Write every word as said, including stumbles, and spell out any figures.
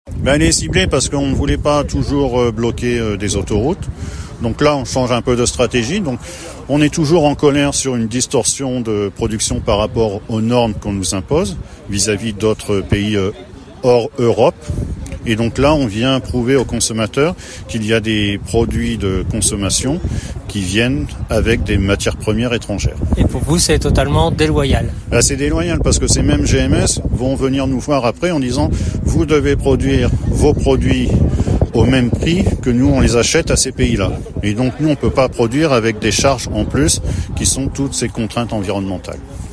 Ben, elle est ciblée parce qu'on ne voulait pas toujours bloquer des autoroutes. Donc là, on change un peu de stratégie. Donc, on est toujours en colère sur une distorsion de production par rapport aux normes qu'on nous impose vis-à-vis d'autres pays hors Europe. Et donc là, on vient prouver aux consommateurs qu'il y a des produits de consommation qui viennent avec des matières premières étrangères. Et pour vous, c'est totalement déloyal? Là, c'est déloyal parce que ces mêmes G M S vont venir nous voir après en disant « Vous devez produire vos produits au même prix que nous, on les achète à ces pays-là. » Et donc, nous, on ne peut pas produire avec des charges en plus qui sont toutes ces contraintes environnementales.